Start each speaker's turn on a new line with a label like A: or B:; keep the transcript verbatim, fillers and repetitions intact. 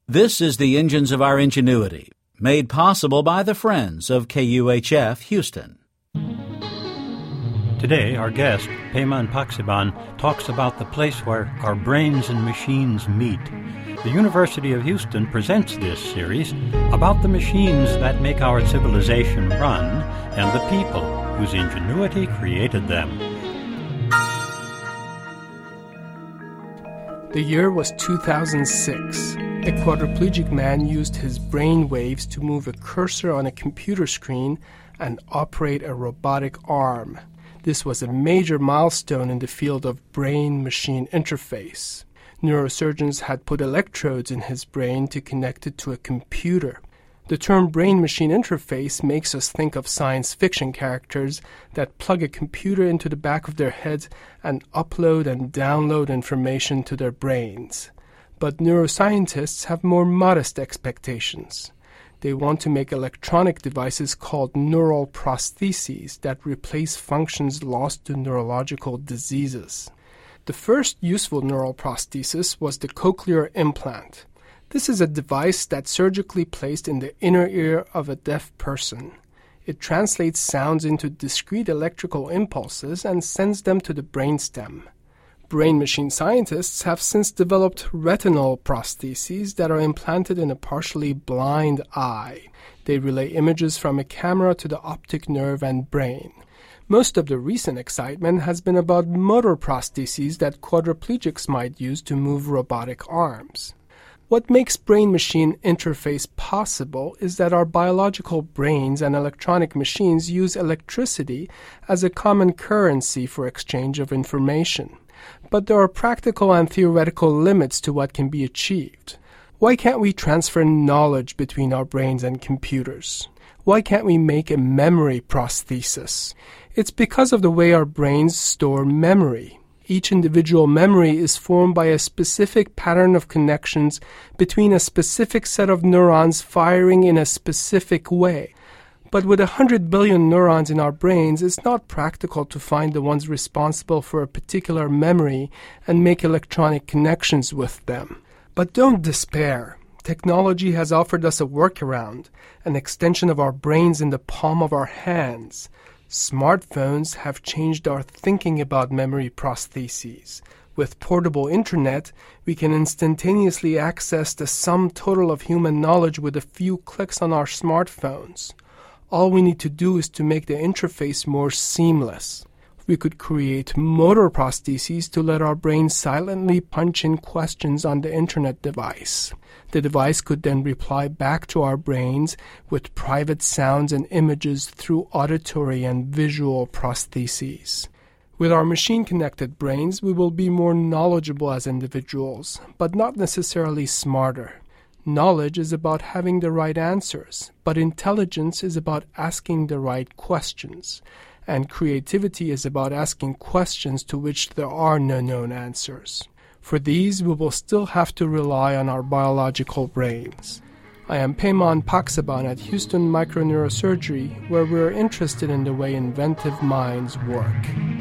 A: This is the Engines of Our Ingenuity, made possible by the friends of K U H F Houston.
B: Today, our guest, Peyman Paksiban, talks about the place where our brains and machines meet. The University of Houston presents this series about the machines that make our civilization run and the people whose ingenuity created them.
C: The year was two thousand six. A quadriplegic man used his brain waves to move a cursor on a computer screen and operate a robotic arm. This was a major milestone in the field of brain-machine interface. Neurosurgeons had put electrodes in his brain to connect it to a computer. The term brain-machine interface makes us think of science fiction characters that plug a computer into the back of their heads and upload and download information to their brains. But neuroscientists have more modest expectations. They want to make electronic devices called neural prostheses that replace functions lost to neurological diseases. The first useful neural prosthesis was the cochlear implant. This is a device that's surgically placed in the inner ear of a deaf person. It translates sounds into discrete electrical impulses and sends them to the brainstem. Brain-machine scientists have since developed retinal prostheses that are implanted in a partially blind eye. They relay images from a camera to the optic nerve and brain. Most of the recent excitement has been about motor prostheses that quadriplegics might use to move robotic arms. What makes brain-machine interface possible is that our biological brains and electronic machines use electricity as a common currency for exchange of information. But there are practical and theoretical limits to what can be achieved. Why can't we transfer knowledge between our brains and computers? Why can't we make a memory prosthesis? It's because of the way our brains store memory. Each individual memory is formed by a specific pattern of connections between a specific set of neurons firing in a specific way. But with a hundred billion neurons in our brains, it's not practical to find the ones responsible for a particular memory and make electronic connections with them. But don't despair. Technology has offered us a workaround, an extension of our brains in the palm of our hands. Smartphones have changed our thinking about memory prostheses. With portable internet, we can instantaneously access the sum total of human knowledge with a few clicks on our smartphones. All we need to do is to make the interface more seamless. We could create motor prostheses to let our brains silently punch in questions on the internet device. The device could then reply back to our brains with private sounds and images through auditory and visual prostheses. With our machine-connected brains, we will be more knowledgeable as individuals, but not necessarily smarter. Knowledge is about having the right answers, but intelligence is about asking the right questions, and creativity is about asking questions to which there are no known answers. For these, we will still have to rely on our biological brains. I am Peyman Paksiban at Houston Microneurosurgery, where we are interested in the way inventive minds work.